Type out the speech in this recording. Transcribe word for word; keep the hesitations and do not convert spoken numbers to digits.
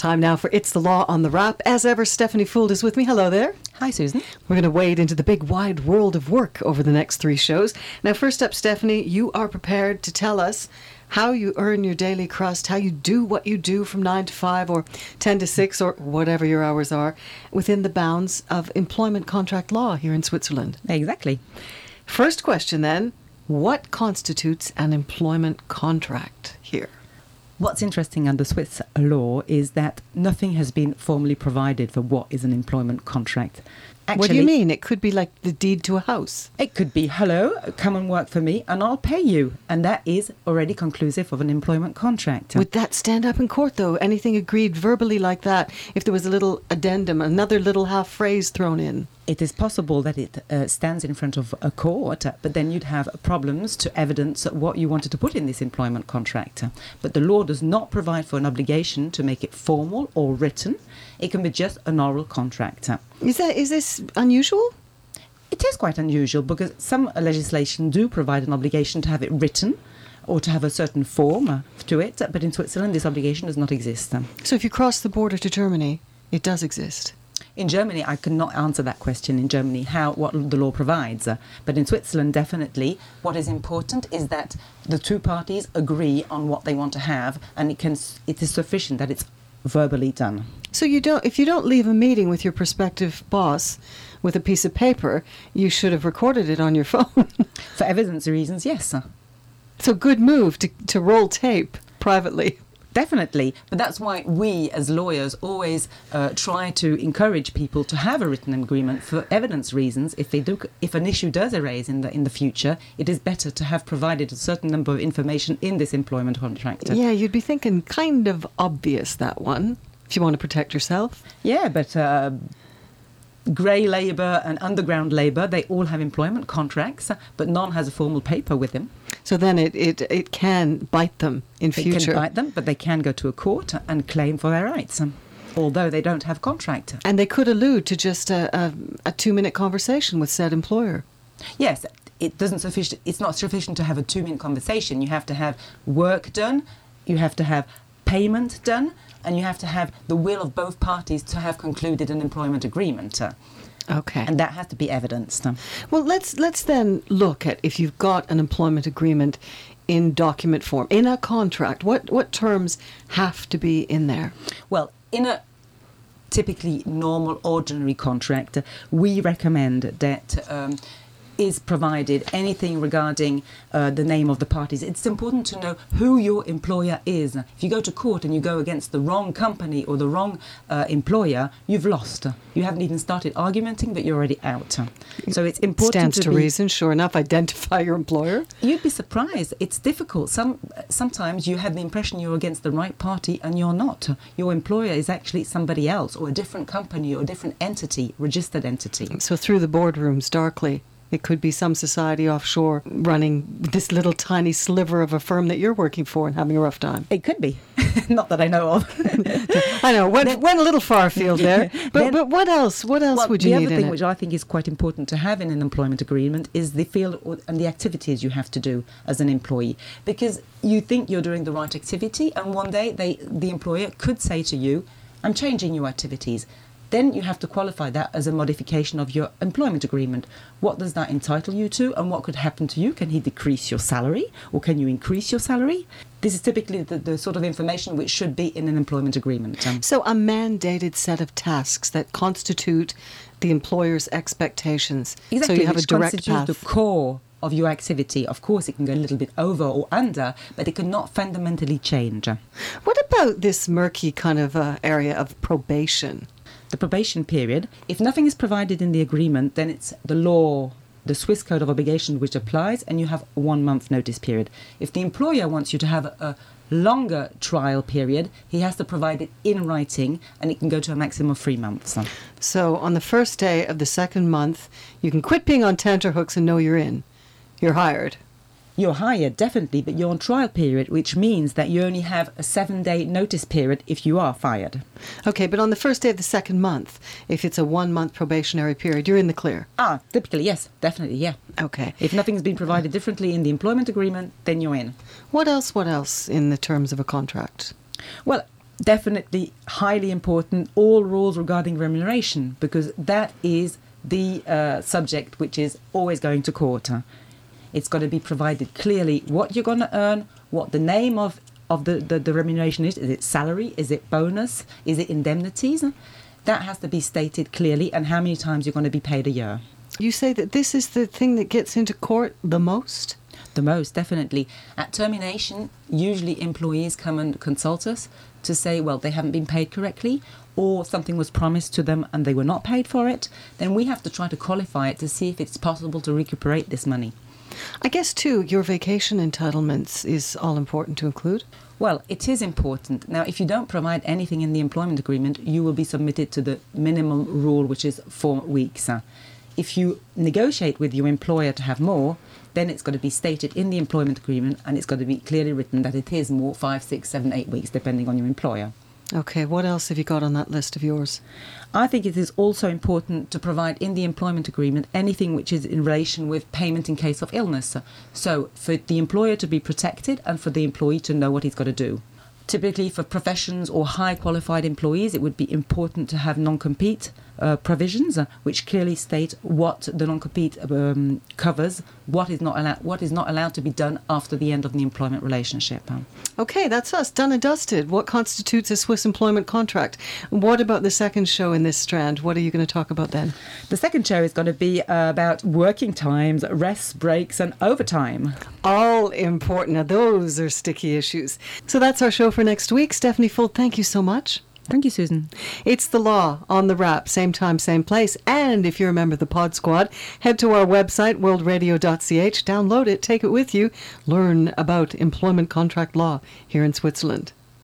Time now for It's the Law on the Wrap. As ever, Stephanie Fould is with me. Hello there. Hi, Susan. We're going to wade into the big wide world of work over the next three shows. Now, first up, Stephanie, you are prepared to tell us how you earn your daily crust, how you do what you do from nine to five or ten to six or whatever your hours are within the bounds of employment contract law here in Switzerland. Exactly. First question then, what constitutes an employment contract here? What's interesting under Swiss law is that nothing has been formally provided for what is an employment contract. Actually, what do you mean? It could be like the deed to a house. It could be, hello, come and work for me and I'll pay you. And that is already conclusive of an employment contract. Would that stand up in court, though? Anything agreed verbally like that, if there was a little addendum, another little half phrase thrown in? It is possible that it uh, stands in front of a court, but then you'd have problems to evidence what you wanted to put in this employment contract. But the law does not provide for an obligation to make it formal or written. It can be just an oral contract. Is that is this unusual? It is quite unusual because some legislation do provide an obligation to have it written or to have a certain form to it, but in Switzerland this obligation does not exist. So if you cross the border to Germany, it does exist? In Germany, I cannot answer that question in Germany, how what the law provides. Uh, but in Switzerland, definitely, what is important is that the two parties agree on what they want to have, and it can it is sufficient that it's verbally done. So you don't, if you don't leave a meeting with your prospective boss with a piece of paper, you should have recorded it on your phone. For evidence reasons, yes. So good move to to roll tape privately. Definitely, but that's why we as lawyers always uh, try to encourage people to have a written agreement for evidence reasons. If they do, if an issue does arise in the in the future, it is better to have provided a certain number of information in this employment contract. Yeah, you'd be thinking kind of obvious, that one, if you want to protect yourself. Yeah, but uh, grey labour and underground labour, they all have employment contracts, but none has a formal paper with them. So then it, it, it can bite them in They future. can bite them, but they can go to a court and claim for their rights, um, although they don't have contract. And they could allude to just a, a, a two-minute conversation with said employer. Yes, it doesn't sufficient. It's not sufficient to have a two-minute conversation. You have to have work done, you have to have payment done, and you have to have the will of both parties to have concluded an employment agreement. Uh, Okay. And that has to be evidenced. Well, let's let's then look at if you've got an employment agreement in document form, in a contract, what, what terms have to be in there? Well, in a typically normal, ordinary contract, we recommend that um, is provided anything regarding uh, the name of the parties. It's important to know who your employer is. If you go to court and you go against the wrong company or the wrong uh, employer, you've lost. You haven't even started argumenting, but you're already out. So it's important Stands to, to be, reason, sure enough, identify your employer. You'd be surprised. It's difficult. Some Sometimes you have the impression you're against the right party and you're not. Your employer is actually somebody else or a different company or a different entity, registered entity. So through the boardrooms, darkly, it could be some society offshore running this little tiny sliver of a firm that you're working for and having a rough time. It could be. Not that I know of. I know, went, Then- went a little far afield there. But, Then- but what else? What else Well, would you the need other in thing it? which I think is quite important to have in an employment agreement is the field or, and the activities you have to do as an employee. Because you think you're doing the right activity and one day they, the employer could say to you, I'm changing your activities. Then you have to qualify that as a modification of your employment agreement. What does that entitle you to and what could happen to you? Can he decrease your salary or can you increase your salary? This is typically the, the sort of information which should be in an employment agreement. Um, So a mandated set of tasks that constitute the employer's expectations. exactly, So you have which a direct constitutes path. the core of your activity. Of course, it can go a little bit over or under, but it cannot fundamentally change. What about this murky kind of uh, area of probation? The probation period, if nothing is provided in the agreement, then it's the law, the Swiss Code of Obligation which applies, and you have a one month notice period. If the employer wants you to have a, a longer trial period, he has to provide it in writing, and it can go to a maximum of three months. So on the first day of the second month, you can quit being on tenterhooks and know you're in. You're hired. You're hired, definitely, but you're on trial period, which means that you only have a seven-day notice period if you are fired. Okay, but on the first day of the second month, if it's a one-month probationary period, you're in the clear. Ah, typically, yes, definitely, yeah. Okay. If nothing's been provided differently in the employment agreement, then you're in. What else, what else in the terms of a contract? Well, Definitely highly important, all rules regarding remuneration, because that is the uh, subject which is always going to court. It's got to be provided clearly what you're going to earn, what the name of, of the, the, the remuneration is. Is it salary? Is it bonus? Is it indemnities? That has to be stated clearly, and how many times you're going to be paid a year. You say that this is the thing that gets into court the most? The most, definitely. At termination, usually employees come and consult us to say, well, they haven't been paid correctly, or something was promised to them and they were not paid for it. Then we have to try to qualify it to see if it's possible to recuperate this money. I guess, too, your vacation entitlements is all important to include. Well, it is important. Now, if you don't provide anything in the employment agreement, you will be submitted to the minimum rule, which is four weeks. If you negotiate with your employer to have more, then it's got to be stated in the employment agreement, and it's got to be clearly written that it is more, five, six, seven, eight weeks, depending on your employer. Okay, what else have you got on that list of yours? I think it is also important to provide in the employment agreement anything which is in relation with payment in case of illness. So for the employer to be protected and for the employee to know what he's got to do. Typically for professions or high qualified employees, it would be important to have non-compete uh, provisions uh, which clearly state what the non-compete um, covers, what is not allowed, what is not allowed to be done after the end of the employment relationship. Okay, that's us, done and dusted. What constitutes a Swiss employment contract? What about the second show in this strand? What are you going to talk about then? The second show is going to be uh, about working times, rests, breaks and overtime. All important. Now, those are sticky issues. So that's our show for next week. Stephanie Fuld, thank you so much. Thank you, Susan. It's The Law on the Wrap, same time, same place. And if you're a member of the Pod Squad, head to our website, world radio dot c h, download it, take it with you, learn about employment contract law here in Switzerland.